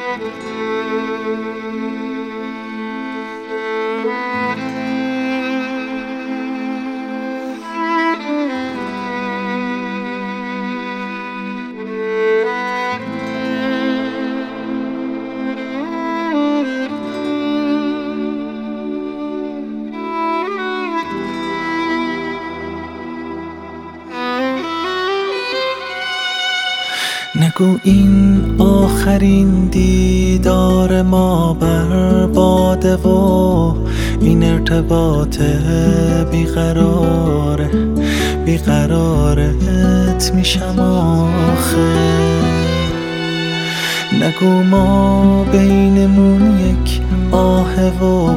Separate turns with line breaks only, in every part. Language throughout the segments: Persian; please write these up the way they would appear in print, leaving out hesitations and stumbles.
نگو این آخرین دیدار ما برباده و این ارتباط بیقرارت میشم آخه. نگو ما بینمون یک آه و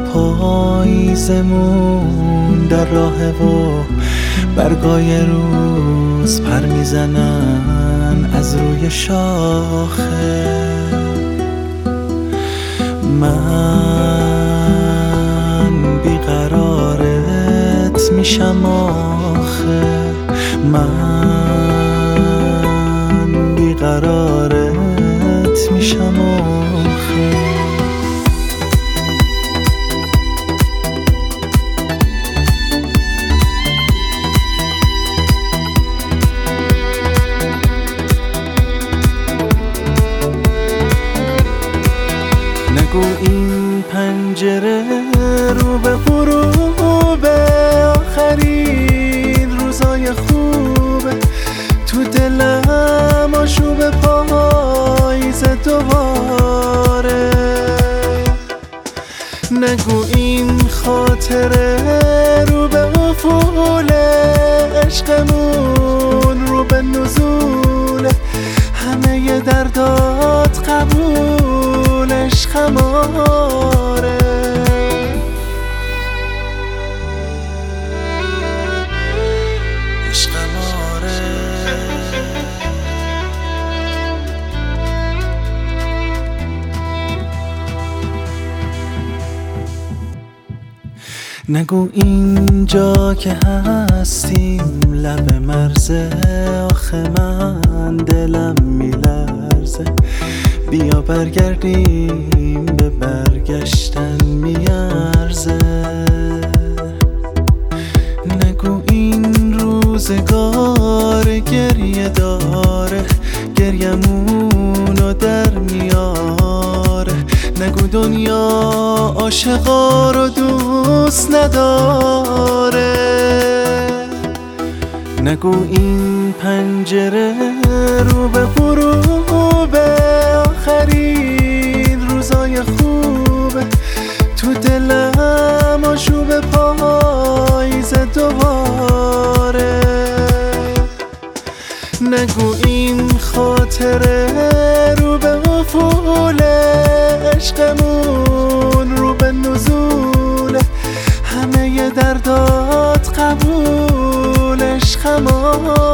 پاییزمون در راه و برگای روز پر میزنن از روی شاخه. من بیقرارت میشم آخه، من بیقرارت میشم آخه. نگو این پنجره رو به غروب آخرین روزای خوبه، تو دلم آشوب پاییز دوباره. نگو این خاطره رو به افول عشقمون رو به نزول همه دردات قبولش خماره. عشق ماره. نگو اینجا که هستیم لب مرزه، آخه من دلم میلرزه. بیا برگردیم به برگشتن میارزه. نگو این روزگار گریه داره، گریمونو در میاره. نگو دنیا عاشقا رو دوست نداره. نگو این پنجره رو به غروب آخرین روزای خوبه، تو دلم آشوب پاییز دوباره. نگو این خاطره رو به افول عشقمون رو به نزول همه دردات قبولش خمار.